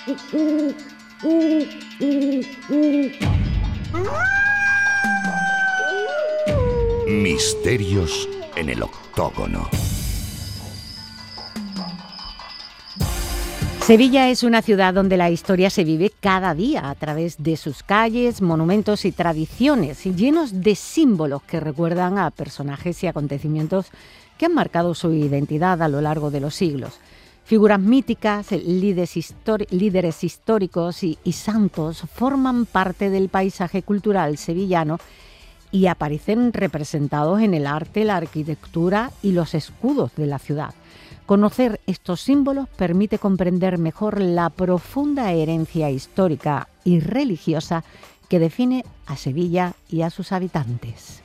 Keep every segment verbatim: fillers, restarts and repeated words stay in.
Misterios en el octógono. Sevilla es una ciudad donde la historia se vive cada día a través de sus calles, monumentos y tradiciones, llenos de símbolos que recuerdan a personajes y acontecimientos que han marcado su identidad a lo largo de los siglos. Figuras míticas, líderes, histori- líderes históricos y, y santos forman parte del paisaje cultural sevillano y aparecen representados en el arte, la arquitectura y los escudos de la ciudad. Conocer estos símbolos permite comprender mejor la profunda herencia histórica y religiosa que define a Sevilla y a sus habitantes.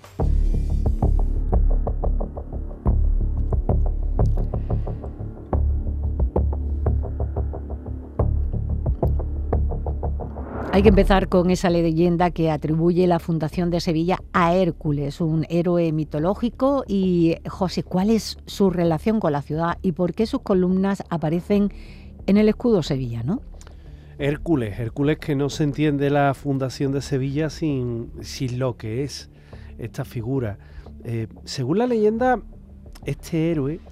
Hay que empezar con esa leyenda que atribuye la fundación de Sevilla a Hércules, un héroe mitológico. Y, José, ¿cuál es su relación con la ciudad y por qué sus columnas aparecen en el escudo sevillano? Hércules, Hércules que no se entiende la fundación de Sevilla sin, sin lo que es esta figura. Eh, según la leyenda, este héroe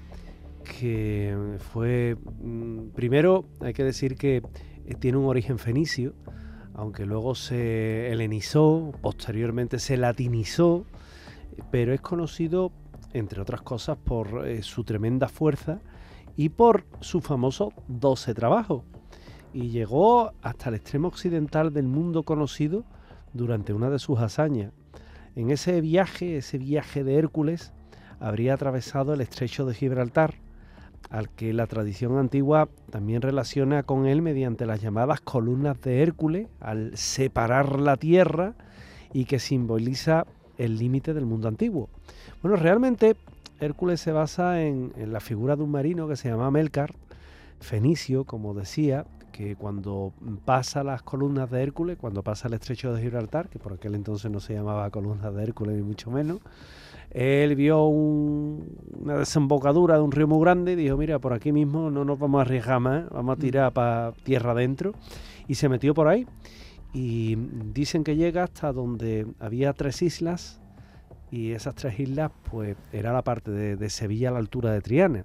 que fue, primero hay que decir que tiene un origen fenicio, aunque luego se helenizó, posteriormente se latinizó, pero es conocido, entre otras cosas, por eh, su tremenda fuerza y por su famoso doce trabajo. Y llegó hasta el extremo occidental del mundo conocido durante una de sus hazañas. En ese viaje, ese viaje de Hércules, habría atravesado el estrecho de Gibraltar, al que la tradición antigua también relaciona con él mediante las llamadas columnas de Hércules, al separar la tierra y que simboliza el límite del mundo antiguo. Bueno, realmente Hércules se basa en, en la figura de un marino que se llama Melcar, fenicio, como decía, que cuando pasa las columnas de Hércules, cuando pasa el estrecho de Gibraltar, que por aquel entonces no se llamaba columnas de Hércules ni mucho menos, él vio un, una desembocadura de un río muy grande y dijo, mira, por aquí mismo no nos vamos a arriesgar más, vamos a tirar para tierra adentro, y se metió por ahí. Y dicen que llega hasta donde había tres islas, y esas tres islas pues era la parte de, de Sevilla a la altura de Triana.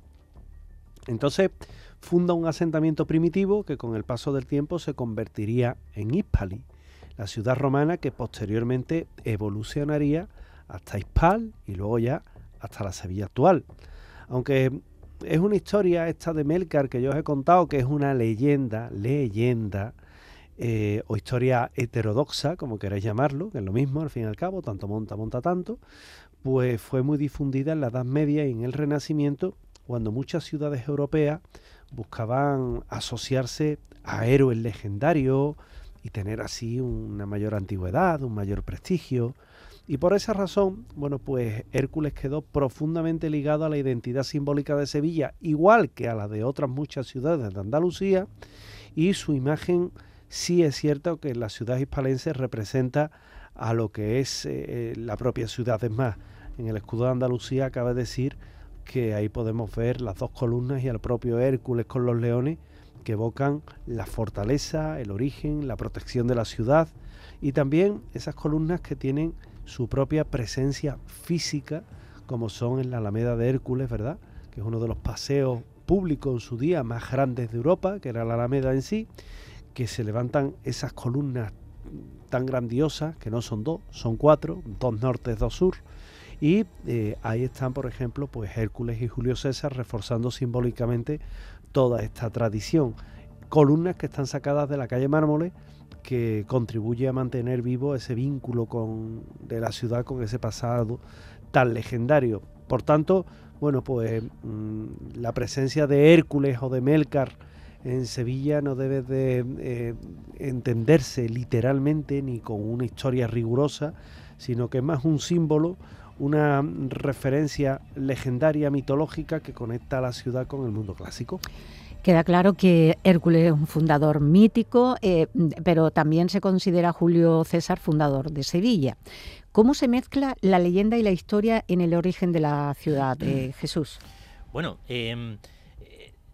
Entonces funda un asentamiento primitivo que con el paso del tiempo se convertiría en Hispali, la ciudad romana que posteriormente evolucionaría hasta Hispal y luego ya hasta la Sevilla actual. Aunque es una historia esta de Melcar que yo os he contado, que es una leyenda, leyenda, eh, o historia heterodoxa, como queráis llamarlo, que es lo mismo al fin y al cabo, tanto monta, monta tanto, pues fue muy difundida en la Edad Media y en el Renacimiento, cuando muchas ciudades europeas buscaban asociarse a héroes legendarios y tener así una mayor antigüedad, un mayor prestigio. Y por esa razón, bueno, pues Hércules quedó profundamente ligado a la identidad simbólica de Sevilla, igual que a la de otras muchas ciudades de Andalucía, y su imagen sí es cierto que en la ciudad hispalense representa a lo que es eh, la propia ciudad. Es más, en el escudo de Andalucía acaba de decir que ahí podemos ver las dos columnas y al propio Hércules con los leones que evocan la fortaleza, el origen, la protección de la ciudad, y también esas columnas que tienen su propia presencia física, como son en la Alameda de Hércules, ¿verdad?, que es uno de los paseos públicos en su día más grandes de Europa, que era la Alameda en sí, que se levantan esas columnas tan grandiosas, que no son dos, son cuatro, dos nortes, dos sur, y eh, ahí están, por ejemplo, pues Hércules y Julio César reforzando simbólicamente toda esta tradición. Columnas que están sacadas de la calle Mármoles, que contribuye a mantener vivo ese vínculo con, de la ciudad con ese pasado tan legendario. Por tanto, bueno, pues mmm, la presencia de Hércules o de Melcar en Sevilla no debe de eh, entenderse literalmente ni con una historia rigurosa, sino que es más un símbolo, una referencia legendaria, mitológica, que conecta a la ciudad con el mundo clásico. Queda claro que Hércules es un fundador mítico, eh, pero también se considera Julio César fundador de Sevilla. ¿Cómo se mezcla la leyenda y la historia en el origen de la ciudad, eh, Jesús? Bueno, eh,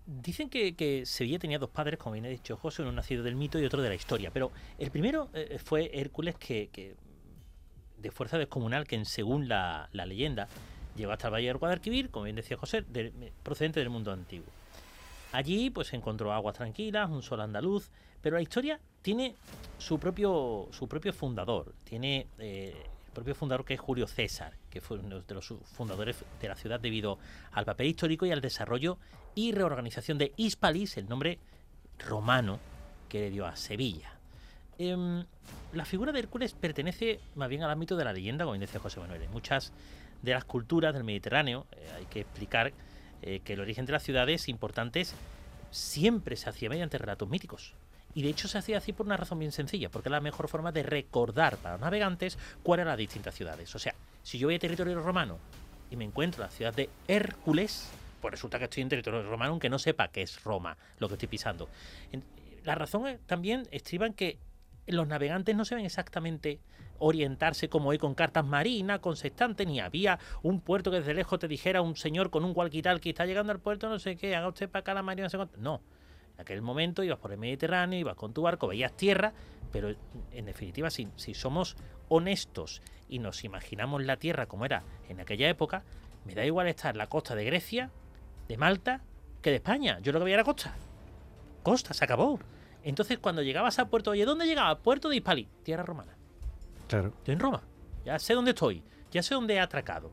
Dicen que, que Sevilla tenía dos padres, como bien ha dicho José, uno nacido del mito y otro de la historia. Pero el primero eh, fue Hércules, que, que de fuerza descomunal, que según la, la leyenda llegó hasta el Valle del Guadalquivir, como bien decía José, de, procedente del mundo antiguo. Allí pues encontró aguas tranquilas, un sol andaluz, pero la historia tiene su propio, su propio fundador. Tiene eh, el propio fundador, que es Julio César, que fue uno de los fundadores de la ciudad debido al papel histórico y al desarrollo y reorganización de Hispalis, el nombre romano que le dio a Sevilla. Eh, la figura de Hércules pertenece más bien al ámbito de la leyenda, como bien decía José Manuel. En muchas de las culturas del Mediterráneo eh, hay que explicar eh, que el origen de las ciudades importantes siempre se hacía mediante relatos míticos. Y de hecho se hacía así por una razón bien sencilla, porque es la mejor forma de recordar para los navegantes cuáles eran las distintas ciudades. O sea, si yo voy a territorio romano y me encuentro la ciudad de Hércules, pues resulta que estoy en territorio romano, aunque no sepa que es Roma lo que estoy pisando. La razón es, también estriba en que los navegantes no se ven exactamente orientarse como hoy con cartas marinas, con sextantes, ni había un puerto que desde lejos te dijera un señor con un walkie-talkie, está llegando al puerto, no sé qué, haga usted para acá la marina, no sé cuánto. No, en aquel momento ibas por el Mediterráneo, ibas con tu barco, veías tierra, pero en definitiva, si, si somos honestos y nos imaginamos la tierra como era en aquella época, me da igual estar en la costa de Grecia, de Malta, que de España. Yo lo que veía era costa. Costa, se acabó. Entonces, cuando llegabas a puerto, oye, ¿dónde llegaba? Puerto de Hispali, tierra romana. Claro. Estoy en Roma. Ya sé dónde estoy. Ya sé dónde he atracado.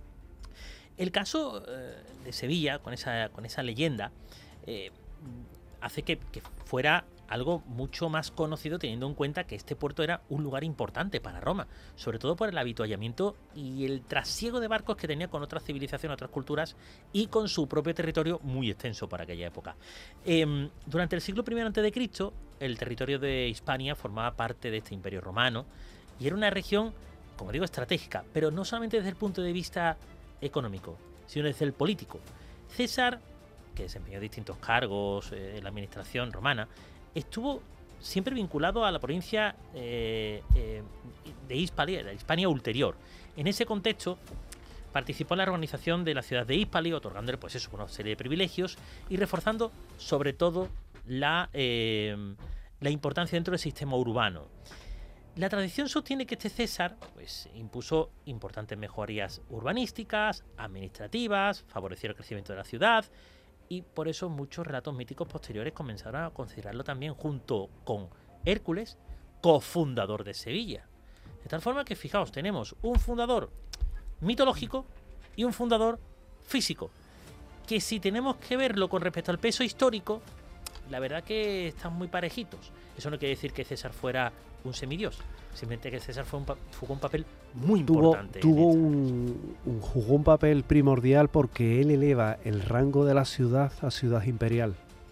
El caso eh, de Sevilla, con esa, con esa leyenda, eh, hace que, que fuera algo mucho más conocido, teniendo en cuenta que este puerto era un lugar importante para Roma, sobre todo por el avituallamiento y el trasiego de barcos que tenía con otras civilizaciones, otras culturas y con su propio territorio muy extenso para aquella época. Eh, durante el siglo primero antes de Cristo, el territorio de Hispania formaba parte de este imperio romano y era una región, como digo, estratégica, pero no solamente desde el punto de vista económico, sino desde el político. César, que desempeñó distintos cargos eh, en la administración romana, estuvo siempre vinculado a la provincia eh, eh, de Hispania, la Hispania ulterior. En ese contexto, participó en la organización de la ciudad de Hispali, otorgándole pues eso, una serie de privilegios y reforzando sobre todo la, eh, la importancia dentro del sistema urbano. La tradición sostiene que este César pues, impuso importantes mejorías urbanísticas, administrativas, favoreció el crecimiento de la ciudad, y por eso muchos relatos míticos posteriores comenzaron a considerarlo también junto con Hércules, cofundador de Sevilla. De tal forma que, fijaos, tenemos un fundador mitológico y un fundador físico, que si tenemos que verlo con respecto al peso histórico, la verdad que están muy parejitos. Eso no quiere decir que César fuera un semidios, simplemente que César fue un pa- jugó un papel muy importante. Tuvo, tuvo un, un, jugó un papel primordial porque él eleva el rango de la ciudad a ciudad imperial.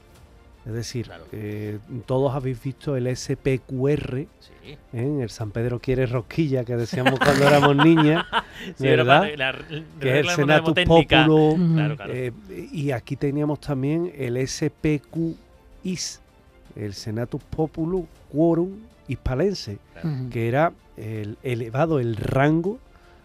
Es decir, claro. eh, todos habéis visto el S P Q R, sí. ¿eh? El San Pedro quiere rosquilla que decíamos cuando éramos niñas, sí, ¿verdad? La, la, que es el Senatus Populum. Claro, claro. Eh, y aquí teníamos también el S P Q I S, el Senatus Populum Quorum Hispalense, claro. que era el, elevado el rango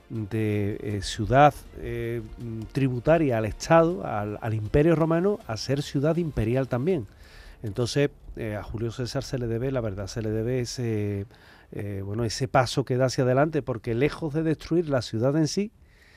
de eh, ciudad eh, tributaria al Estado, al, al Imperio Romano, a ser ciudad imperial también. Entonces eh, a Julio César se le debe, la verdad, se le debe ese, eh, bueno, ese paso que da hacia adelante, porque lejos de destruir la ciudad en sí,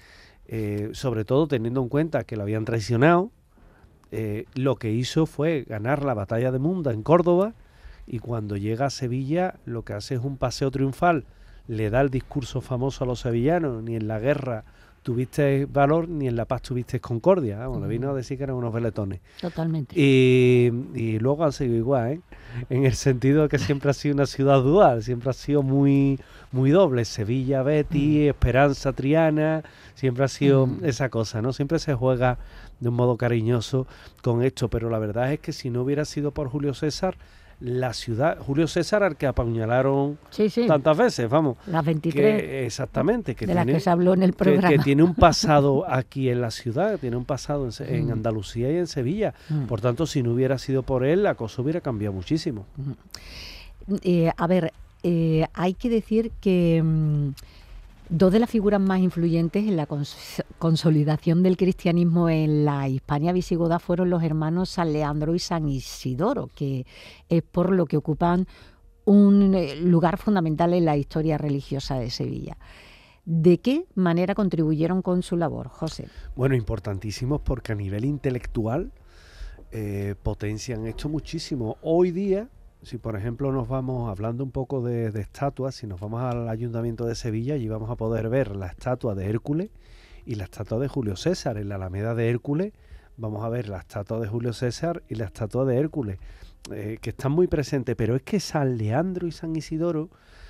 eh, sobre todo teniendo en cuenta que lo habían traicionado, eh, lo que hizo fue ganar la batalla de Munda en Córdoba, y cuando llega a Sevilla lo que hace es un paseo triunfal, le da el discurso famoso a los sevillanos: ni en la guerra tuviste valor, ni en la paz tuviste concordia. Vamos, uh-huh. Le vino a decir que eran unos veletones. Totalmente. Y, y luego han seguido igual, ¿eh? En el sentido de que siempre ha sido una ciudad dual, siempre ha sido muy, muy doble. Sevilla, Betis, uh-huh. Esperanza, Triana, siempre ha sido uh-huh. esa cosa, ¿no? Siempre se juega de un modo cariñoso con esto, pero la verdad es que si no hubiera sido por Julio César, la ciudad, Julio César, al que apuñalaron sí, sí. tantas veces, vamos. Las veintitrés. Que, exactamente. Que de tiene, las que se habló en el programa. Que, que tiene un pasado aquí en la ciudad, tiene un pasado en, en mm. Andalucía y en Sevilla. Mm. Por tanto, si no hubiera sido por él, la cosa hubiera cambiado muchísimo. Mm. Eh, a ver, eh, hay que decir que... Mm, Dos de las figuras más influyentes en la cons- consolidación del cristianismo en la Hispania visigoda fueron los hermanos San Leandro y San Isidoro, que es por lo que ocupan un lugar fundamental en la historia religiosa de Sevilla. ¿De qué manera contribuyeron con su labor, José? Bueno, importantísimos porque a nivel intelectual eh, potencian esto muchísimo. Hoy día, si por ejemplo nos vamos hablando un poco de, de estatuas, si nos vamos al Ayuntamiento de Sevilla, allí vamos a poder ver la estatua de Hércules y la estatua de Julio César. En la Alameda de Hércules vamos a ver la estatua de Julio César y la estatua de Hércules, eh, que están muy presentes. Pero es que San Leandro y San Isidoro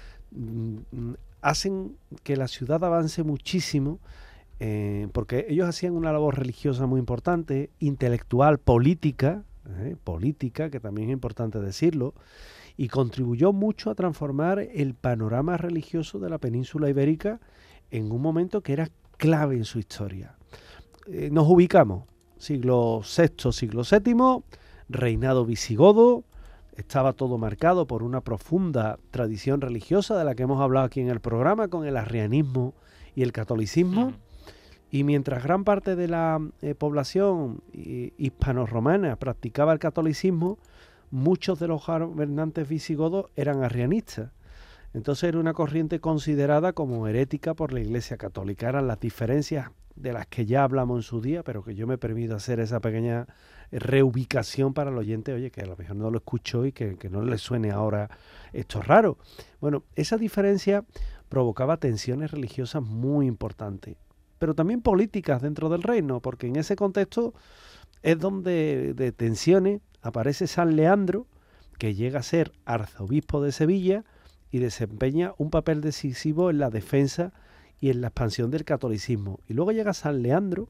mmm, hacen que la ciudad avance muchísimo, eh, porque ellos hacían una labor religiosa muy importante, intelectual, política, eh, política, que también es importante decirlo, y contribuyó mucho a transformar el panorama religioso de la península ibérica en un momento que era clave en su historia. Eh, nos ubicamos, siglo sexto, siglo séptimo, reinado visigodo. Estaba todo marcado por una profunda tradición religiosa de la que hemos hablado aquí en el programa, con el arrianismo y el catolicismo. Uh-huh. Y mientras gran parte de la eh, población eh, hispano-romana practicaba el catolicismo, muchos de los gobernantes visigodos eran arrianistas. Entonces era una corriente considerada como herética por la Iglesia Católica. Eran las diferencias de las que ya hablamos en su día, pero que yo me permito hacer esa pequeña reubicación para el oyente, oye, que a lo mejor no lo escuchó y que, que no le suene ahora esto raro. Bueno, esa diferencia provocaba tensiones religiosas muy importantes, pero también políticas dentro del reino, porque en ese contexto es donde de tensiones aparece San Leandro, que llega a ser arzobispo de Sevilla y desempeña un papel decisivo en la defensa y en la expansión del catolicismo. Y luego llega San Leandro,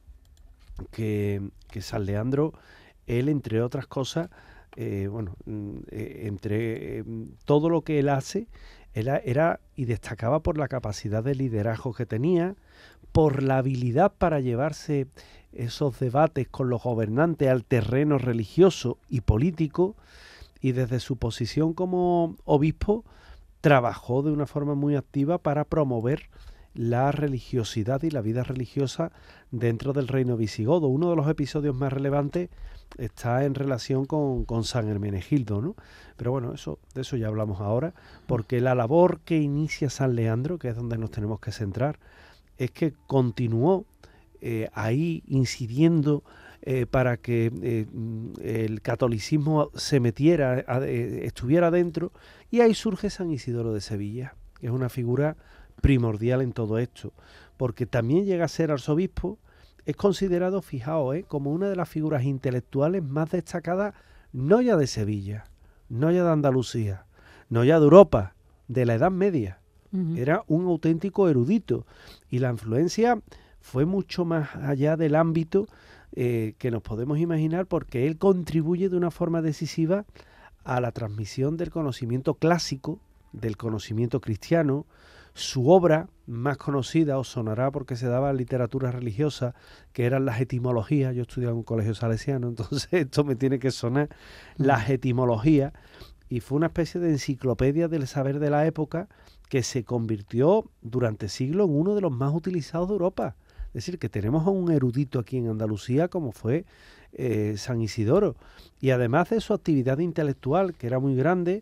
que, que San Leandro, él entre otras cosas, eh, bueno, eh, entre eh, todo lo que él hace, él era y destacaba por la capacidad de liderazgo que tenía, por la habilidad para llevarse esos debates con los gobernantes al terreno religioso y político, y desde su posición como obispo trabajó de una forma muy activa para promover la religiosidad y la vida religiosa dentro del reino visigodo. Uno de los episodios más relevantes está en relación con, con San Hermenegildo, ¿no? Pero bueno, eso, de eso ya hablamos ahora, porque la labor que inicia San Leandro, que es donde nos tenemos que centrar, es que continuó eh, ahí incidiendo eh, para que eh, el catolicismo se metiera, a, eh, estuviera dentro, y ahí surge San Isidoro de Sevilla, que es una figura primordial en todo esto, porque también llega a ser arzobispo. Es considerado, fijaos, eh, como una de las figuras intelectuales más destacadas, no ya de Sevilla, no ya de Andalucía, no ya de Europa, de la Edad Media. Uh-huh. Era un auténtico erudito, y la influencia fue mucho más allá del ámbito eh, que nos podemos imaginar, porque él contribuye de una forma decisiva a la transmisión del conocimiento clásico, del conocimiento cristiano. Su obra más conocida os sonará porque se daba en literatura religiosa, que eran las etimologías. Yo estudiaba en un colegio salesiano, entonces esto me tiene que sonar, las etimologías, y fue una especie de enciclopedia del saber de la época que se convirtió durante siglos en uno de los más utilizados de Europa. Es decir, que tenemos a un erudito aquí en Andalucía como fue eh, San Isidoro, y además de su actividad intelectual, que era muy grande,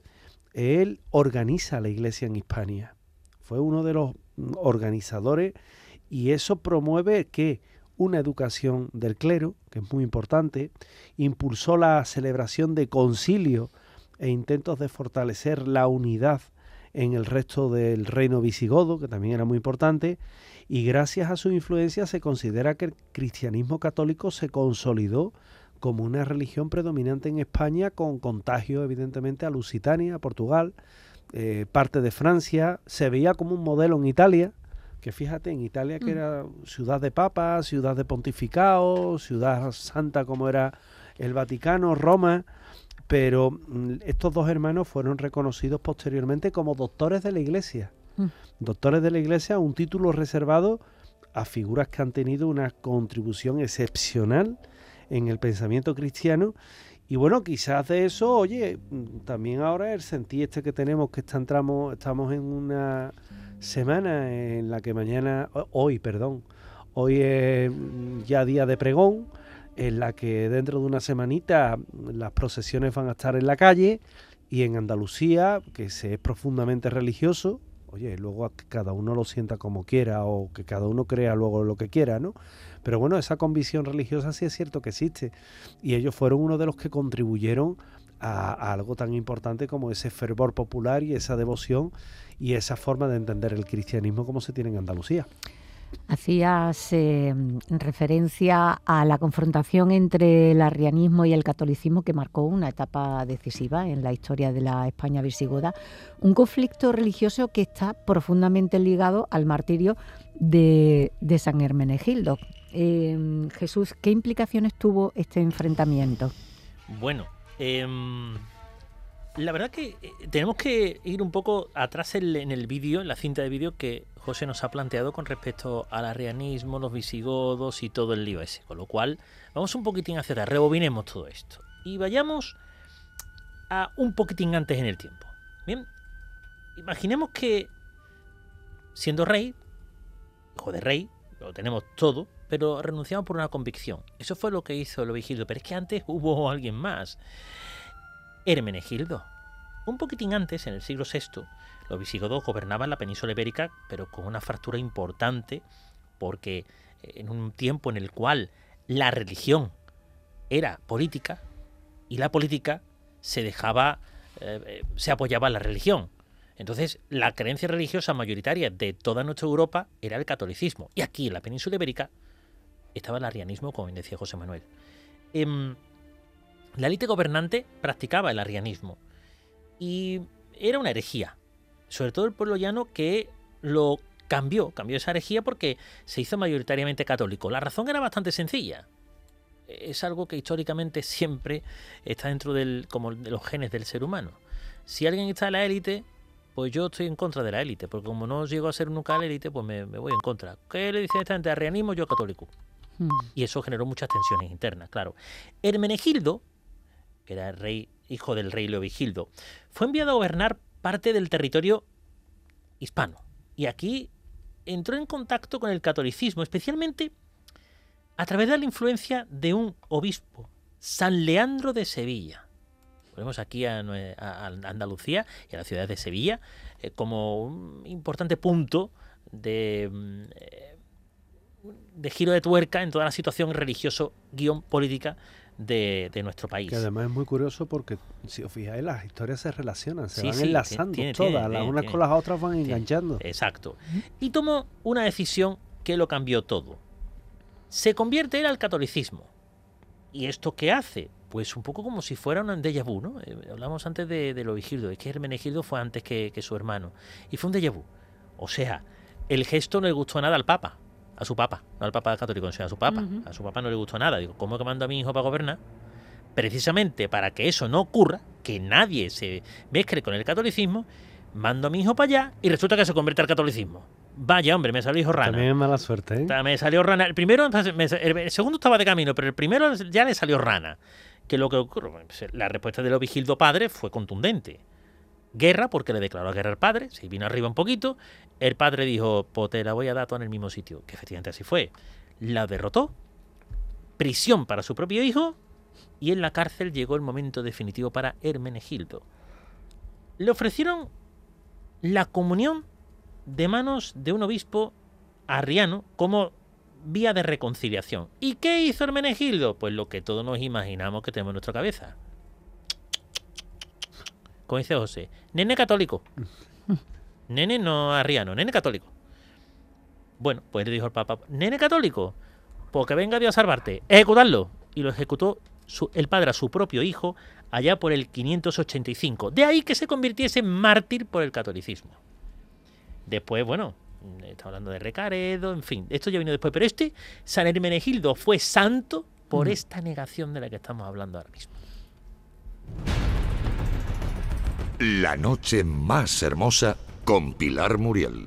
él organiza la iglesia en Hispania. Fue uno de los organizadores, y eso promueve que una educación del clero, que es muy importante, impulsó la celebración de concilios e intentos de fortalecer la unidad en el resto del reino visigodo, que también era muy importante, y gracias a su influencia se considera que el cristianismo católico se consolidó como una religión predominante en España, con contagio evidentemente a Lusitania, a Portugal, eh, parte de Francia. Se veía como un modelo en Italia, que fíjate, en Italia que era ciudad de papas, ciudad de pontificado, ciudad santa como era el Vaticano, Roma, pero mm, estos dos hermanos fueron reconocidos posteriormente como doctores de la Iglesia. Mm. Doctores de la Iglesia, un título reservado a figuras que han tenido una contribución excepcional en el pensamiento cristiano. Y bueno, quizás de eso, oye, también ahora el sentir este que tenemos, que está, entramos, estamos en una semana en la que mañana, hoy, perdón, hoy es ya día de pregón, en la que dentro de una semanita las procesiones van a estar en la calle, y en Andalucía, que se es profundamente religioso, oye, luego a que cada uno lo sienta como quiera o que cada uno crea luego lo que quiera, ¿no? Pero bueno, esa convicción religiosa sí es cierto que existe, y ellos fueron uno de los que contribuyeron a, a algo tan importante como ese fervor popular y esa devoción y esa forma de entender el cristianismo como se tiene en Andalucía. Hacías eh, referencia a la confrontación entre el arrianismo y el catolicismo que marcó una etapa decisiva en la historia de la España visigoda, un conflicto religioso que está profundamente ligado al martirio de, de San Hermenegildo. Eh, Jesús, ¿qué implicaciones tuvo este enfrentamiento? Bueno, eh, la verdad que tenemos que ir un poco atrás en, en el vídeo, en la cinta de vídeo que José nos ha planteado con respecto al arrianismo, los visigodos y todo el lío ese. Con lo cual, vamos un poquitín hacia atrás, rebobinemos todo esto. Y vayamos a un poquitín antes en el tiempo. Bien, imaginemos que siendo rey, hijo de rey, lo tenemos todo, pero renunciamos por una convicción. Eso fue lo que hizo Leovigildo, pero es que antes hubo alguien más. Hermenegildo. Un poquitín antes, en el siglo sexto, los visigodos gobernaban la península ibérica, pero con una fractura importante, porque en un tiempo en el cual la religión era política y la política se dejaba, eh, se apoyaba en la religión. Entonces, la creencia religiosa mayoritaria de toda nuestra Europa era el catolicismo. Y aquí, en la península ibérica, estaba el arrianismo, como bien decía José Manuel. Eh, la élite gobernante practicaba el arrianismo y era una herejía. Sobre todo el pueblo llano, que lo cambió, cambió esa herejía porque se hizo mayoritariamente católico. La razón era bastante sencilla. Es algo que históricamente siempre está dentro del, como de los genes del ser humano. Si alguien está en la élite, pues yo estoy en contra de la élite, porque como no llego a ser nunca la élite, pues me, me voy en contra. ¿Qué le dice esta gente? Arrianismo, yo católico. Hmm. Y eso generó muchas tensiones internas, claro. Hermenegildo, que era el rey, hijo del rey Leovigildo, fue enviado a gobernar parte del territorio hispano. Y aquí entró en contacto con el catolicismo, especialmente a través de la influencia de un obispo, San Leandro de Sevilla. Volvemos aquí a, a Andalucía y a la ciudad de Sevilla eh, como un importante punto de, eh, de giro de tuerca en toda la situación religioso-política de, de nuestro país. Que además es muy curioso porque, si os fijáis, las historias se relacionan, se sí, van sí, enlazando tiene, todas, tiene, las tiene, unas tiene, con las otras van tiene, enganchando. Exacto. Y tomó una decisión que lo cambió todo. Se convierte él al catolicismo. ¿Y esto qué hace? Pues un poco como si fuera un déjà vu, ¿no? Eh, hablamos antes de, de Leovigildo, es que Hermenegildo fue antes que, que su hermano. Y fue un déjà vu. O sea, el gesto no le gustó nada al Papa, a su Papa, no al Papa católico, sino a su Papa. Uh-huh. A su Papa no le gustó nada. Digo, ¿cómo que mando a mi hijo para gobernar? Precisamente para que eso no ocurra, que nadie se mezcle con el catolicismo, mando a mi hijo para allá y resulta que se convierte al catolicismo. Vaya, hombre, me salió hijo rana. También es mala suerte, ¿eh? Me salió rana. El primero, el segundo estaba de camino, pero el primero ya le salió rana. Que lo que ocurre, la respuesta de Leovigildo padre fue contundente. Guerra, porque le declaró guerra al padre, se vino arriba un poquito. El padre dijo, pues te la voy a dar toda en el mismo sitio. Que efectivamente así fue. La derrotó. Prisión para su propio hijo. Y en la cárcel llegó el momento definitivo para Hermenegildo. Le ofrecieron la comunión de manos de un obispo arriano como vía de reconciliación. ¿Y qué hizo Hermenegildo? Pues lo que todos nos imaginamos que tenemos en nuestra cabeza. Como dice José, nene católico. Nene no arriano, nene católico. Bueno, pues le dijo el Papa, nene católico, pues que venga Dios a salvarte, ejecutarlo. Y lo ejecutó su, el padre a su propio hijo allá por el quinientos ochenta y cinco. De ahí que se convirtiese en mártir por el catolicismo. Después, bueno, estamos hablando de Recaredo, en fin, esto ya vino después. Pero este, San Hermenegildo, fue santo por mm. esta negación de la que estamos hablando ahora mismo. La noche más hermosa con Pilar Muriel.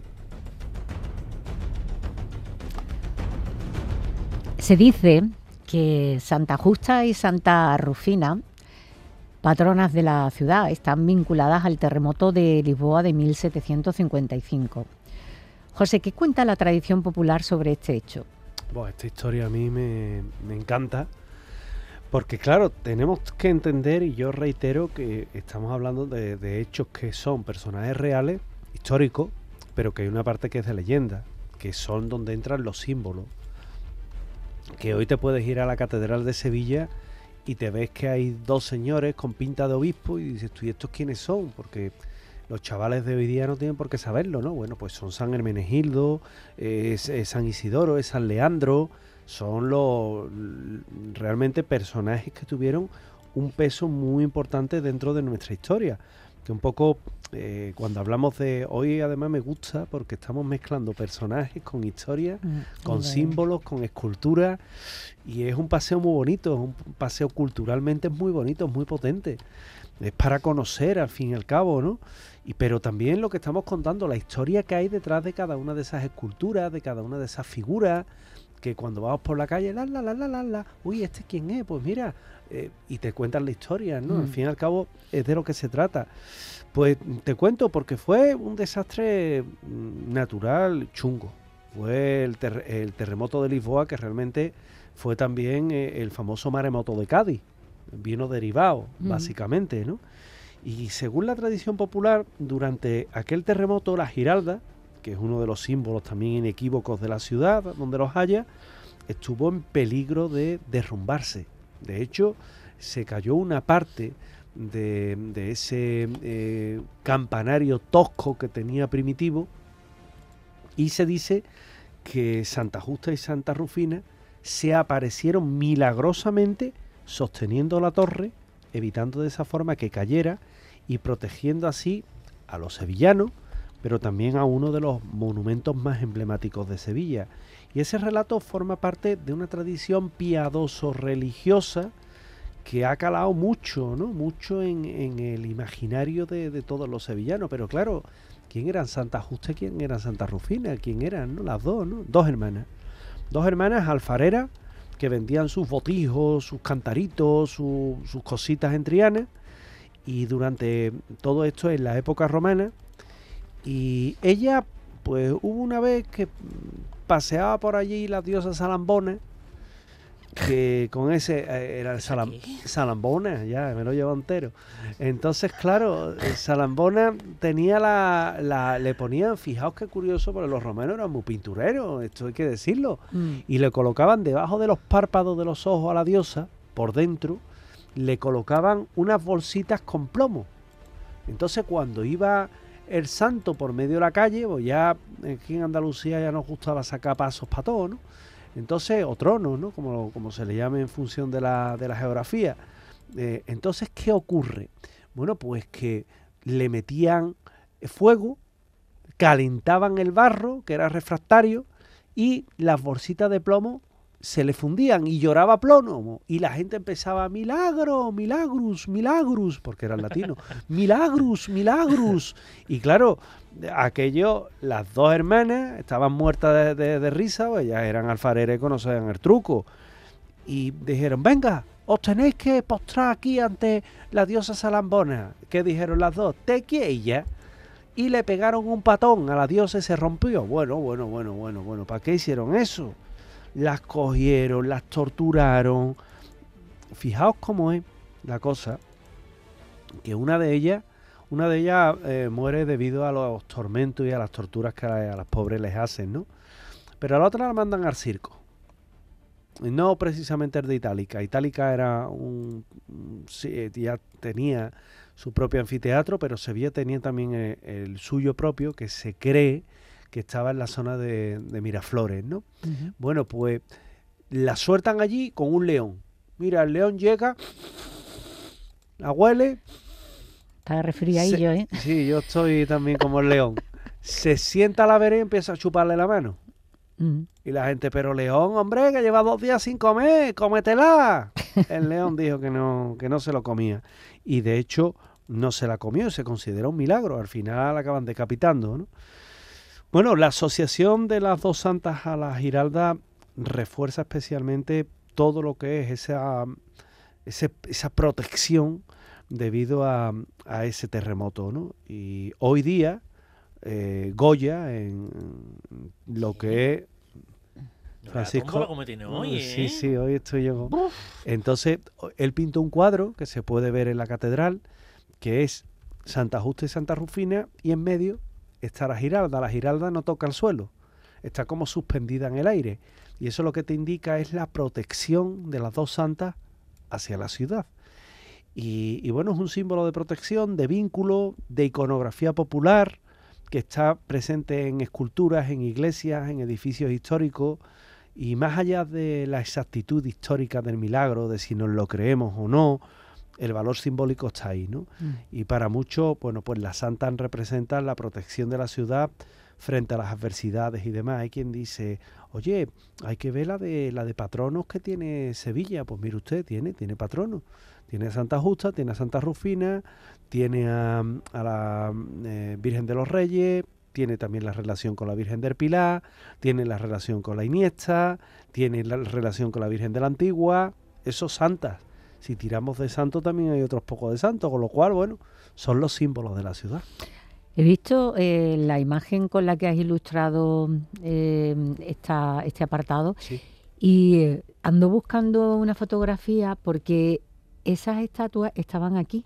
Se dice que Santa Justa y Santa Rufina, patronas de la ciudad, están vinculadas al terremoto de Lisboa de mil setecientos cincuenta y cinco. José, ¿qué cuenta la tradición popular sobre este hecho? Bueno, esta historia a mí me, me encanta, porque claro, tenemos que entender, y yo reitero que estamos hablando de, de hechos que son personajes reales, históricos, pero que hay una parte que es de leyenda, que son donde entran los símbolos. Que hoy te puedes ir a la Catedral de Sevilla y te ves que hay dos señores con pinta de obispo y dices tú, ¿y estos quiénes son? Porque los chavales de hoy día no tienen por qué saberlo, ¿no? Bueno, pues son San Hermenegildo, es, es San Isidoro, es San Leandro, son los realmente personajes que tuvieron un peso muy importante dentro de nuestra historia. Que un poco, eh, cuando hablamos de... Hoy además me gusta porque estamos mezclando personajes con historia, mm, con bueno. símbolos, con esculturas, y es un paseo muy bonito, es un paseo culturalmente muy bonito, muy potente. Es para conocer, al fin y al cabo, ¿no? Y, pero también lo que estamos contando, la historia que hay detrás de cada una de esas esculturas, de cada una de esas figuras, que cuando vamos por la calle, la, la, la, la, la, la, uy, ¿este quién es? Pues mira, eh, y te cuentan la historia, ¿no? Mm. Al fin y al cabo es de lo que se trata. Pues te cuento, porque fue un desastre natural chungo. Fue el, ter el terremoto de Lisboa, que realmente fue también eh, el famoso maremoto de Cádiz. Vino derivado, mm. básicamente, ¿no? Y según la tradición popular, durante aquel terremoto, la Giralda, que es uno de los símbolos también inequívocos de la ciudad, donde los haya, estuvo en peligro de derrumbarse. De hecho, se cayó una parte de, de ese eh, campanario tosco que tenía Primitivo, y se dice que Santa Justa y Santa Rufina se aparecieron milagrosamente sosteniendo la torre, evitando de esa forma que cayera y protegiendo así a los sevillanos, pero también a uno de los monumentos más emblemáticos de Sevilla. Y ese relato forma parte de una tradición piadoso-religiosa que ha calado mucho, ¿no? Mucho en, en el imaginario de, de todos los sevillanos. Pero claro, ¿quién eran Santa Justa y quién eran Santa Rufina? ¿Quién eran, no? Las dos, ¿no? Dos hermanas. Dos hermanas alfareras que vendían sus botijos, sus cantaritos, su, sus cositas en Triana. Y durante todo esto en la época romana. Y ella, pues hubo una vez que paseaba por allí la diosa Salambona, que con ese eh, era el Salam, Salambona, ya me lo llevo entero. Entonces, claro, Salambona tenía la, la le ponían, fijaos qué curioso, porque los romanos eran muy pintureros, esto hay que decirlo, mm. y le colocaban debajo de los párpados de los ojos a la diosa, por dentro, le colocaban unas bolsitas con plomo. Entonces, cuando iba el santo por medio de la calle, pues ya aquí en Andalucía ya nos gustaba sacar pasos para todo, ¿no? Entonces, o tronos, ¿no? Como, como se le llame en función de la, de la geografía. Eh, entonces, ¿qué ocurre? Bueno, pues que le metían fuego, calentaban el barro, que era refractario, y las bolsitas de plomo se le fundían y lloraba plomo. Y la gente empezaba, milagro, milagrus, milagrus, porque era latino, milagrus, milagrus. Y claro, aquello, las dos hermanas estaban muertas de, de, de risa, pues ellas eran alfareras y conocían el truco. Y dijeron, venga, os tenéis que postrar aquí ante la diosa Salambona. ¿Qué dijeron las dos? Te quiella. Y le pegaron un patón a la diosa y se rompió. Bueno, bueno, bueno, bueno, bueno, ¿para qué hicieron eso? Las cogieron, las torturaron. Fijaos cómo es la cosa, que una de ellas, una de ellas eh, muere debido a los tormentos y a las torturas que a, a las pobres les hacen, ¿no? Pero a la otra la mandan al circo. No precisamente el de Itálica. Itálica era un, sí, ya tenía su propio anfiteatro, pero Sevilla tenía también el, el suyo propio, que se cree que estaba en la zona de, de Miraflores, ¿no? Uh-huh. Bueno, pues la sueltan allí con un león. Mira, el león llega, la huele. Está resfriadillo, ¿eh? Sí, yo estoy también como el león. Se sienta a la vereda y empieza a chuparle la mano. Uh-huh. Y la gente, pero león, hombre, que lleva dos días sin comer, cómetela. El león dijo que no, que no se lo comía. Y de hecho, no se la comió, se considera un milagro. Al final la acaban decapitando, ¿no? Bueno, la asociación de las dos santas a la Giralda refuerza especialmente todo lo que es esa, ese, esa protección debido a, a ese terremoto, ¿no? Y hoy día eh, Goya en lo que es Francisco. Como tiene hoy, ¿eh? Sí, sí, hoy estoy yo. Uf. Entonces, él pintó un cuadro que se puede ver en la catedral, que es Santa Justa y Santa Rufina, y en medio está la Giralda. La Giralda no toca el suelo, está como suspendida en el aire. Y eso lo que te indica es la protección de las dos santas hacia la ciudad. Y, y bueno, es un símbolo de protección, de vínculo, de iconografía popular, que está presente en esculturas, en iglesias, en edificios históricos. Y más allá de la exactitud histórica del milagro, de si nos lo creemos o no, el valor simbólico está ahí, ¿no? Mm. Y para muchos, bueno, pues las santas representan la protección de la ciudad frente a las adversidades y demás. Hay quien dice, oye, hay que ver la de la de patronos que tiene Sevilla. Pues mire usted, tiene, tiene patronos. Tiene a Santa Justa, tiene a Santa Rufina, tiene a, a la eh, Virgen de los Reyes, tiene también la relación con la Virgen del Pilar, tiene la relación con la Iniesta, tiene la relación con la Virgen de la Antigua, esos santas. Si tiramos de santo también hay otros pocos de santos, con lo cual, bueno, son los símbolos de la ciudad. He visto eh, la imagen con la que has ilustrado eh, esta, este apartado, sí. y eh, ando buscando una fotografía porque esas estatuas estaban aquí,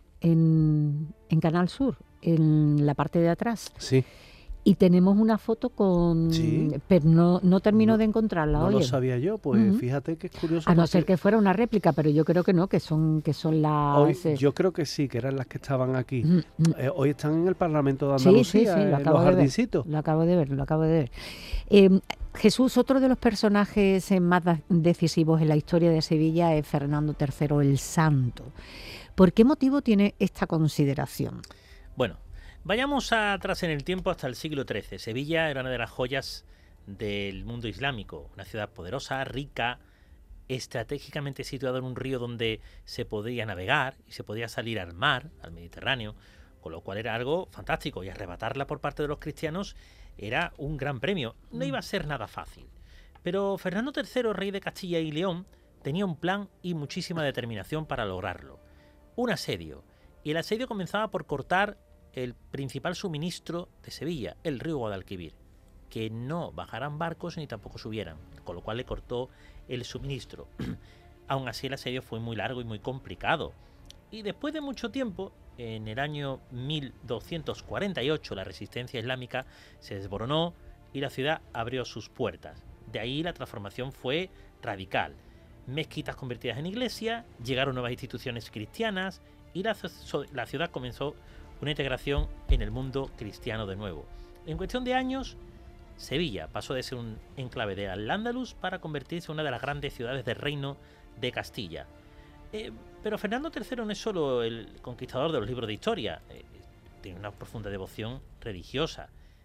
en, en Canal Sur, en la parte de atrás. Sí. Y tenemos una foto con... Sí. Pero no, no termino no, de encontrarla. No oye. lo sabía yo, pues uh-huh. fíjate que es curioso. A no ser que fuera una réplica, pero yo creo que no, que son, que son las... Hoy, yo creo que sí, que eran las que estaban aquí. Uh-huh. Eh, hoy están en el Parlamento de Andalucía, sí, sí, sí, en los jardincitos. Lo acabo de ver, lo acabo de ver. Eh, Jesús, otro de los personajes más decisivos en la historia de Sevilla es Fernando tercero el Santo. ¿Por qué motivo tiene esta consideración? Bueno, vayamos atrás en el tiempo hasta el siglo trece. Sevilla era una de las joyas del mundo islámico, una ciudad poderosa, rica, estratégicamente situada en un río donde se podía navegar y se podía salir al mar, al Mediterráneo, con lo cual era algo fantástico, y arrebatarla por parte de los cristianos era un gran premio. No iba a ser nada fácil. Pero Fernando tercero, rey de Castilla y León, tenía un plan y muchísima determinación para lograrlo. Un asedio. Y el asedio comenzaba por cortar el principal suministro de Sevilla, el río Guadalquivir, que no bajaran barcos ni tampoco subieran, con lo cual le cortó el suministro. Aún así el asedio fue muy largo y muy complicado. Y después de mucho tiempo, en el año mil doscientos cuarenta y ocho, la resistencia islámica se desboronó y la ciudad abrió sus puertas. De ahí la transformación fue radical. Mezquitas convertidas en iglesia, llegaron nuevas instituciones cristianas y la, la ciudad comenzó una integración en el mundo cristiano de nuevo. En cuestión de años, Sevilla pasó de ser un enclave de Al-Ándalus para convertirse en una de las grandes ciudades del reino de Castilla. Eh, pero Fernando tercero no es solo el conquistador de los libros de historia, eh, tiene una profunda devoción religiosa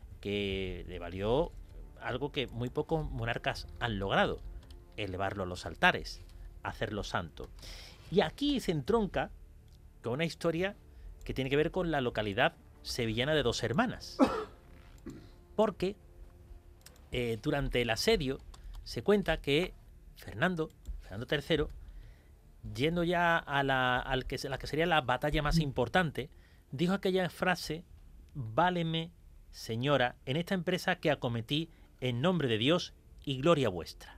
que le valió algo que muy pocos monarcas han logrado: elevarlo a los altares, hacerlo santo. Y aquí se entronca con una historia que tiene que ver con la localidad sevillana de Dos Hermanas. Porque eh, durante el asedio se cuenta que Fernando, Fernando tercero, yendo ya a la, al que, la que sería la batalla más importante, dijo aquella frase: váleme, señora, en esta empresa que acometí en nombre de Dios y gloria vuestra.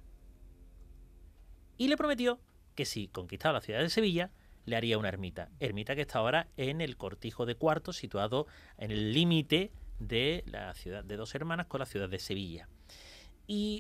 Y le prometió que si conquistaba la ciudad de Sevilla, le haría una ermita. Ermita que está ahora en el Cortijo de Cuartos, situado en el límite de la ciudad de Dos Hermanas con la ciudad de Sevilla. Y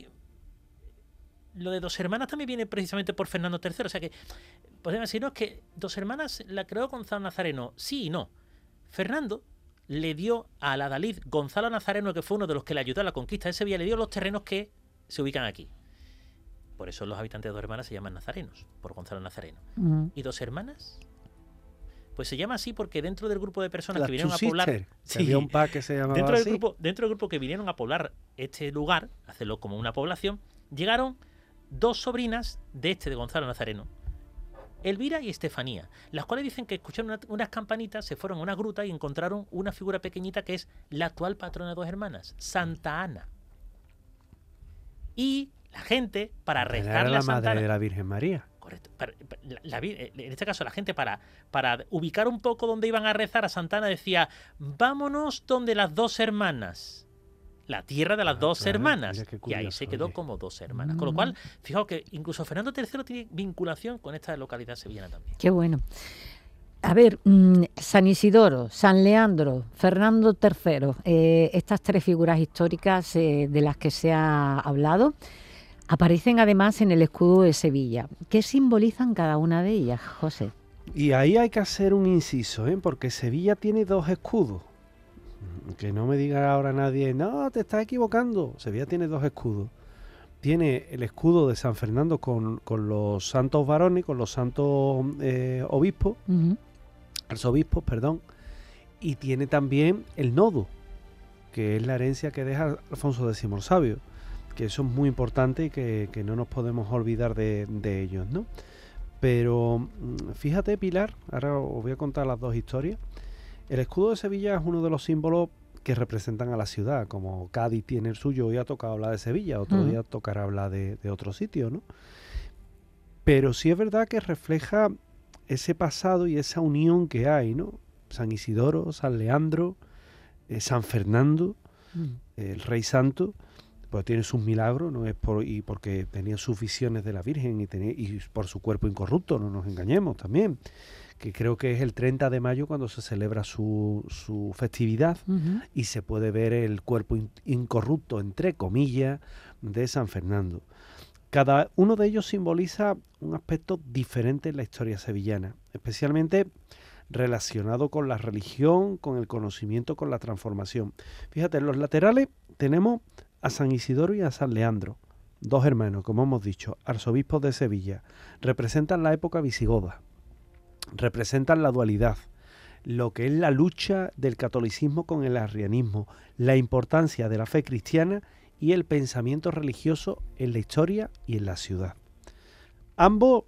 lo de Dos Hermanas también viene precisamente por Fernando tercero. O sea que podemos decirnos que Dos Hermanas la creó Gonzalo Nazareno. Sí y no. Fernando le dio al adalid Gonzalo Nazareno, que fue uno de los que le ayudó a la conquista de Sevilla, le dio los terrenos que se ubican aquí. Por eso los habitantes de Dos Hermanas se llaman nazarenos, por Gonzalo Nazareno. Uh-huh. ¿Y Dos Hermanas? Pues se llama así porque dentro del grupo de personas Las que vinieron a sister. poblar... Sí, había un pack que se llamaba dentro del así. Grupo, dentro del grupo que vinieron a poblar este lugar, hacerlo como una población, llegaron dos sobrinas de este de Gonzalo Nazareno, Elvira y Estefanía, las cuales dicen que escucharon una, unas campanitas, se fueron a una gruta y encontraron una figura pequeñita que es la actual patrona de Dos Hermanas, Santa Ana. Y la gente, para rezarle era la a Santa madre Ana, de la Virgen María. Correcto. Para, para, la, la, en este caso, la gente, para, para ubicar un poco donde iban a rezar a Santa Ana, decía: vámonos donde las dos hermanas. La tierra de las ah, dos claro, hermanas. Curioso, y ahí se quedó oye. como dos hermanas. Mm. Con lo cual, fijaos que incluso Fernando tercero tiene vinculación con esta localidad sevillana también. Qué bueno. A ver, mmm, San Isidoro, San Leandro, Fernando tercero, eh, estas tres figuras históricas eh, de las que se ha hablado, aparecen además en el escudo de Sevilla. ¿Qué simbolizan cada una de ellas, José? Y ahí hay que hacer un inciso, ¿eh? Porque Sevilla tiene dos escudos. Que no me diga ahora nadie, no, te estás equivocando. Sevilla tiene dos escudos. Tiene el escudo de San Fernando con, con los santos varones, con los santos eh, obispos, uh-huh. arzobispos, perdón. Y tiene también el nodo, que es la herencia que deja Alfonso X el Sabio. Que eso es muy importante y que, que no nos podemos olvidar de, de ellos, ¿no? Pero fíjate, Pilar, ahora os voy a contar las dos historias. El escudo de Sevilla es uno de los símbolos que representan a la ciudad, como Cádiz tiene el suyo. Hoy ha tocado hablar de Sevilla, otro uh-huh. día tocará hablar de, de otro sitio, ¿no? Pero sí es verdad que refleja ese pasado y esa unión que hay, ¿no? San Isidoro, San Leandro, eh, San Fernando, uh-huh. eh, el Rey Santo, pues tiene sus milagros, no es por y porque tenía sus visiones de la Virgen y, tenía, y por su cuerpo incorrupto, no nos engañemos también. Que creo que es el treinta de mayo cuando se celebra su, su festividad uh-huh. y se puede ver el cuerpo in, incorrupto, entre comillas, de San Fernando. Cada uno de ellos simboliza un aspecto diferente en la historia sevillana, especialmente relacionado con la religión, con el conocimiento, con la transformación. Fíjate, en los laterales tenemos a San Isidoro y a San Leandro, dos hermanos, como hemos dicho, arzobispos de Sevilla, representan la época visigoda. Representan la dualidad, lo que es la lucha del catolicismo con el arrianismo, la importancia de la fe cristiana y el pensamiento religioso en la historia y en la ciudad. Ambos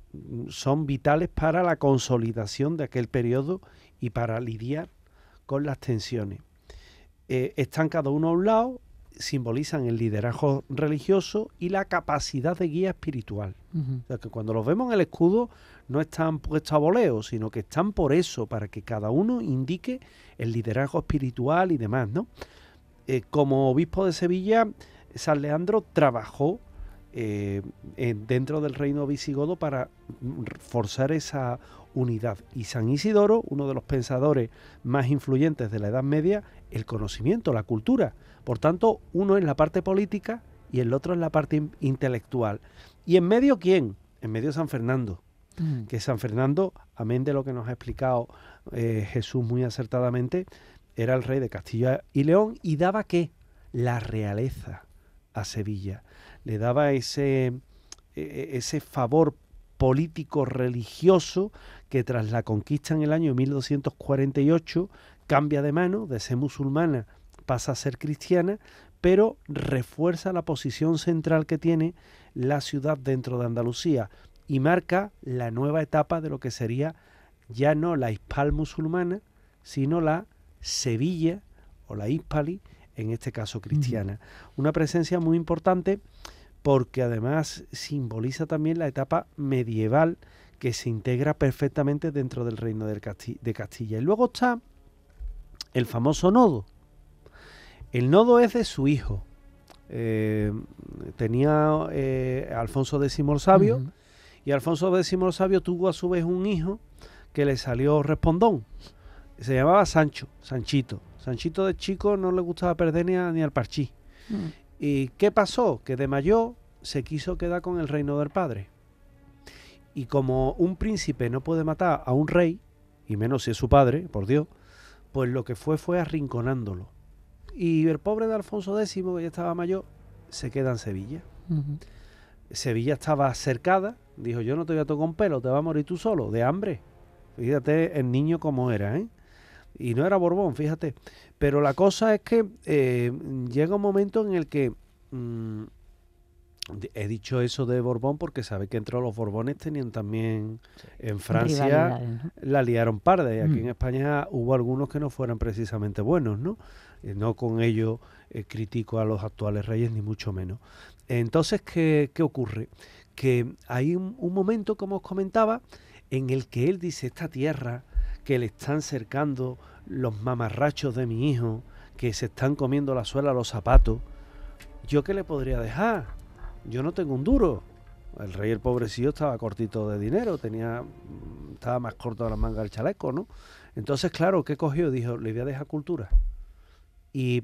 son vitales para la consolidación de aquel periodo y para lidiar con las tensiones. Eh, están cada uno a un lado, simbolizan el liderazgo religioso y la capacidad de guía espiritual. Uh-huh. O sea, que cuando los vemos en el escudo no están puestos a voleo, sino que están por eso, para que cada uno indique el liderazgo espiritual y demás, ¿no? Eh, como obispo de Sevilla, San Leandro trabajó eh, en, dentro del reino visigodo para forzar esa unidad. Y San Isidoro, uno de los pensadores más influyentes de la Edad Media, el conocimiento, la cultura. Por tanto, uno en la parte política y el otro en la parte in- intelectual. ¿Y en medio quién? En medio San Fernando. Mm. Que San Fernando, amén de lo que nos ha explicado eh, Jesús muy acertadamente, era el rey de Castilla y León y daba ¿qué? La realeza a Sevilla. Le daba ese, eh, ese favor político religioso que tras la conquista en el año mil doscientos cuarenta y ocho cambia de mano, de ser musulmana pasa a ser cristiana, pero refuerza la posición central que tiene la ciudad dentro de Andalucía y marca la nueva etapa de lo que sería ya no la hispal musulmana, sino la Sevilla o la hispali, en este caso cristiana. Uh-huh. Una presencia muy importante porque además simboliza también la etapa medieval que se integra perfectamente dentro del reino del Casti- de Castilla. Y luego está el famoso nodo. El nodo es de su hijo. Eh, tenía eh, Alfonso X el Sabio, uh-huh. y Alfonso X el Sabio tuvo a su vez un hijo que le salió respondón. Se llamaba Sancho, Sanchito. Sanchito de chico no le gustaba perder ni, a, ni al parchí. Uh-huh. ¿Y qué pasó? Que de mayor se quiso quedar con el reino del padre. Y como un príncipe no puede matar a un rey, y menos si es su padre, por Dios, pues lo que fue fue arrinconándolo. Y el pobre de Alfonso X, que ya estaba mayor, se queda en Sevilla. Uh-huh. Sevilla estaba cercada, dijo, yo no te voy a tocar un pelo, te vas a morir tú solo, de hambre. Fíjate el niño como era, ¿eh? Y no era Borbón, fíjate. Pero la cosa es que eh, llega un momento en el que... Mmm, he dicho eso de Borbón porque sabe que entre los Borbones tenían también sí. en Francia, ¿no? La liaron parda, y aquí mm. en España hubo algunos que no fueran precisamente buenos, ¿no? Eh, no con ello eh, critico a los actuales reyes, ni mucho menos. Entonces, ¿qué, qué ocurre? porque hay un, un momento, como os comentaba, en el que él dice, esta tierra que le están cercando los mamarrachos de mi hijo, que se están comiendo la suela a los zapatos, ¿yo qué le podría dejar? Yo no tengo un duro. El rey, el pobrecillo, estaba cortito de dinero, tenía, estaba más corto de la manga del chaleco, ¿no? Entonces, claro, ¿qué cogió? Dijo, le voy a dejar cultura. Y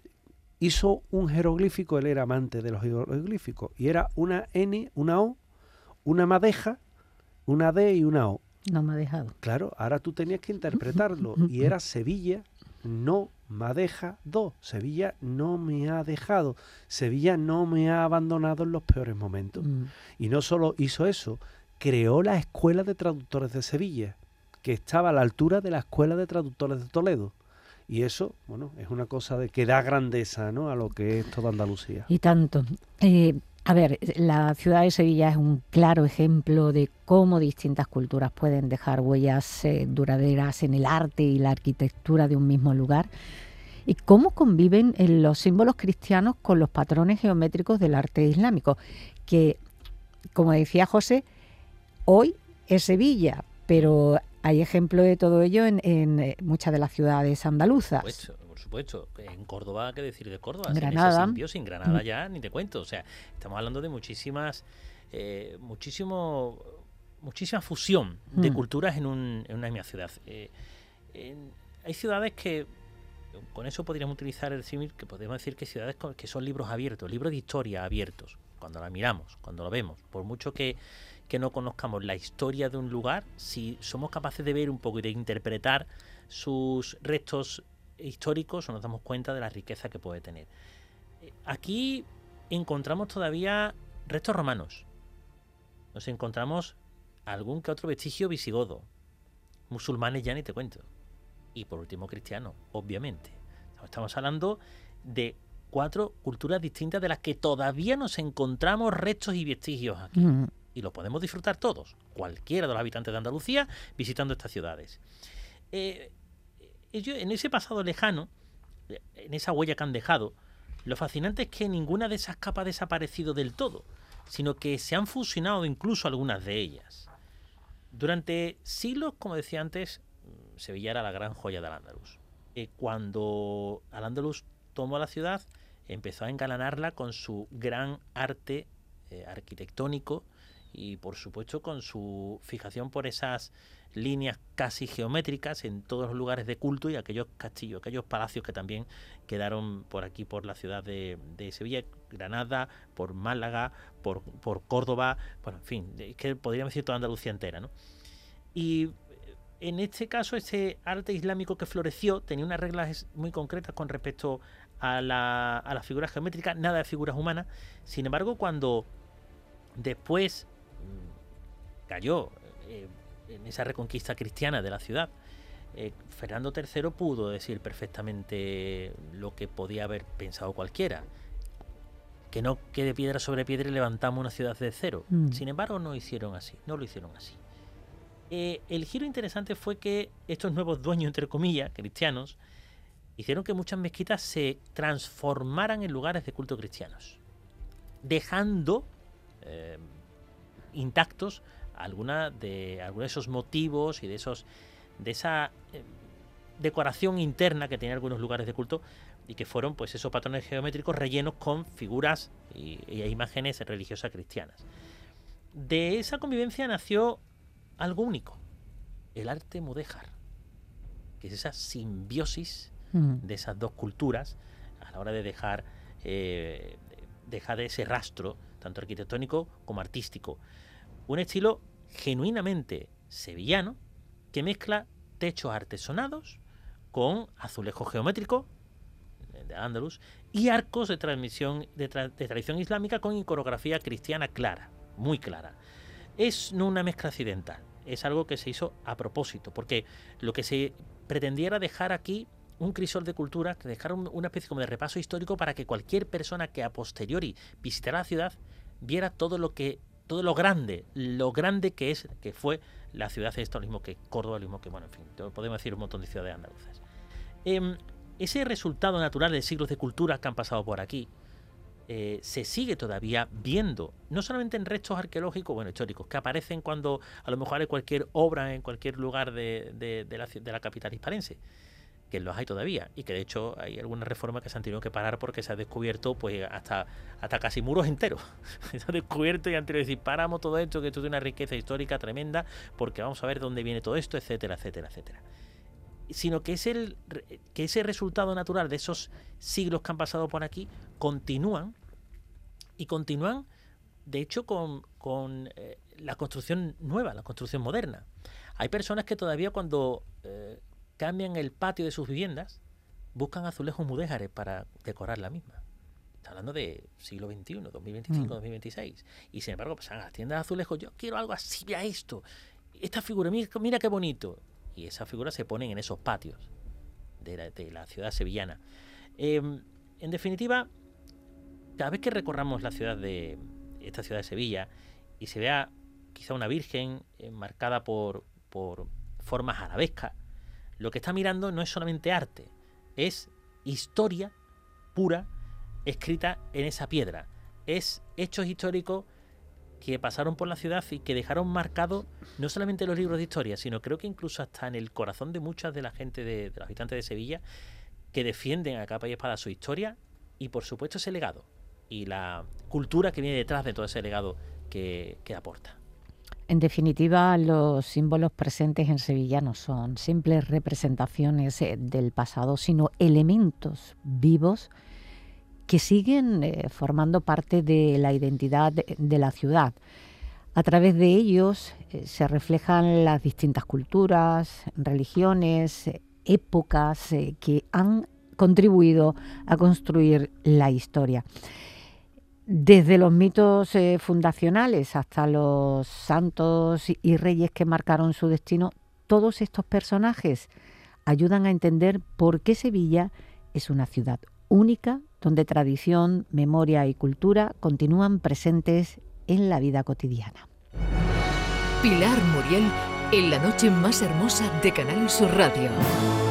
hizo un jeroglífico, él era amante de los jeroglíficos, y era una N, una O, una madeja, una D y una O. No me ha dejado. Claro, ahora tú tenías que interpretarlo, y era Sevilla, no madeja dos. Sevilla no me ha dejado. Sevilla no me ha abandonado en los peores momentos. Mm. Y no solo hizo eso, creó la Escuela de Traductores de Sevilla, que estaba a la altura de la Escuela de Traductores de Toledo. Y eso, bueno, es una cosa de que da grandeza, ¿no?, a lo que es toda Andalucía. Y tanto. Eh, a ver, la ciudad de Sevilla es un claro ejemplo de cómo distintas culturas pueden dejar huellas eh, duraderas en el arte y la arquitectura de un mismo lugar. Y cómo conviven eh, los símbolos cristianos con los patrones geométricos del arte islámico. Que, como decía José, hoy es Sevilla, pero hay ejemplo de todo ello en, en muchas de las ciudades andaluzas. Por supuesto, por supuesto. En Córdoba, ¿qué decir de Córdoba? Granada. En ese sin Granada ya ni te cuento. O sea, estamos hablando de muchísimas, eh, muchísimo, muchísima fusión de mm. culturas en, un, en una misma ciudad. Eh, en, hay ciudades que, con eso podríamos utilizar el símil, que podemos decir que ciudades que son libros abiertos, libros de historia abiertos. Cuando la miramos, cuando lo vemos, por mucho que que no conozcamos la historia de un lugar, si somos capaces de ver un poco y de interpretar sus restos históricos, nos damos cuenta de la riqueza que puede tener. Aquí encontramos todavía restos romanos, nos encontramos algún que otro vestigio visigodo, musulmanes ya ni te cuento, y por último cristianos, obviamente. Estamos hablando de cuatro culturas distintas de las que todavía nos encontramos restos y vestigios aquí. Mm. Y lo podemos disfrutar todos, cualquiera de los habitantes de Andalucía, visitando estas ciudades. Eh, ellos, en ese pasado lejano, en esa huella que han dejado, lo fascinante es que ninguna de esas capas ha desaparecido del todo, sino que se han fusionado incluso algunas de ellas. Durante siglos, como decía antes, Sevilla era la gran joya de Al-Ándalus. Eh, cuando Al-Ándalus tomó la ciudad, empezó a engalanarla con su gran arte eh, arquitectónico, y por supuesto con su fijación por esas líneas casi geométricas en todos los lugares de culto y aquellos castillos, aquellos palacios que también quedaron por aquí, por la ciudad de, de Sevilla, Granada, por Málaga, por, por Córdoba, bueno, en fin, es que podríamos decir toda Andalucía entera, ¿no? Y en este caso, este arte islámico que floreció tenía unas reglas muy concretas con respecto a, la, a las figuras geométricas, nada de figuras humanas. Sin embargo, cuando después cayó eh, en esa reconquista cristiana de la ciudad, eh, Fernando tercero pudo decir perfectamente lo que podía haber pensado cualquiera, que no quede piedra sobre piedra y levantamos una ciudad de cero. Mm. Sin embargo, no hicieron así, no lo hicieron así. Eh, el giro interesante fue que estos nuevos dueños, entre comillas, cristianos, hicieron que muchas mezquitas se transformaran en lugares de culto cristianos, dejando eh, intactos algunas de algunos de esos motivos y de esos de esa eh, decoración interna que tenían algunos lugares de culto, y que fueron pues esos patrones geométricos rellenos con figuras y, y imágenes religiosas cristianas. De esa convivencia nació algo único, el arte mudéjar, que es esa simbiosis mm. de esas dos culturas a la hora de dejar eh, dejar ese rastro tanto arquitectónico como artístico. Un estilo genuinamente sevillano que mezcla techos artesonados con azulejos geométricos de Al-Ándalus y arcos de transmisión de, tra de tradición islámica con iconografía cristiana clara, muy clara. Es no una mezcla accidental, es algo que se hizo a propósito, porque lo que se pretendía era dejar aquí un crisol de cultura, dejar un, una especie como de repaso histórico para que cualquier persona que a posteriori visitara la ciudad viera todo lo que todo lo grande, lo grande que es, que fue la ciudad esta, lo mismo que Córdoba, lo mismo que, bueno, en fin, podemos decir un montón de ciudades andaluzas. Eh, ese resultado natural de siglos de cultura que han pasado por aquí eh, se sigue todavía viendo, no solamente en restos arqueológicos, bueno, históricos, que aparecen cuando a lo mejor hay cualquier obra en cualquier lugar de, de, de, la, de la capital hispalense, que los hay todavía, y que de hecho hay algunas reformas que se han tenido que parar porque se ha descubierto pues hasta, hasta casi muros enteros. Se ha descubierto y han tenido que decir, paramos todo esto, que esto tiene una riqueza histórica tremenda, porque vamos a ver dónde viene todo esto, etcétera, etcétera, etcétera. Sino que, es el, que ese resultado natural de esos siglos que han pasado por aquí continúan, y continúan de hecho con, con eh, la construcción nueva, la construcción moderna. Hay personas que todavía cuando eh, cambian el patio de sus viviendas buscan azulejos mudéjares para decorar la misma. Está hablando de siglo veintiuno, dos mil veinticinco, mm. dos mil veintiséis. Y sin embargo, pues a las tiendas de azulejos, yo quiero algo así, vea esto, esta figura, mira, mira qué bonito. Y esas figuras se ponen en esos patios de la, de la ciudad sevillana. Eh, en definitiva, cada vez que recorramos la ciudad de esta ciudad de Sevilla y se vea quizá una virgen eh, marcada por, por formas arabescas, lo que está mirando no es solamente arte, es historia pura escrita en esa piedra. Es hechos históricos que pasaron por la ciudad y que dejaron marcado no solamente los libros de historia, sino creo que incluso hasta en el corazón de muchas de la gente, de, de los habitantes de Sevilla, que defienden a capa y espada su historia y por supuesto ese legado y la cultura que viene detrás de todo ese legado que, que aporta. En definitiva, los símbolos presentes en Sevilla no son simples representaciones del pasado, sino elementos vivos que siguen eh, formando parte de la identidad de, de la ciudad. A través de ellos eh, se reflejan las distintas culturas, religiones, eh, épocas eh, que han contribuido a construir la historia. Desde los mitos eh, fundacionales hasta los santos y reyes que marcaron su destino, todos estos personajes ayudan a entender por qué Sevilla es una ciudad única, donde tradición, memoria y cultura continúan presentes en la vida cotidiana. Pilar Muriel en la noche más hermosa de Canal Sur Radio.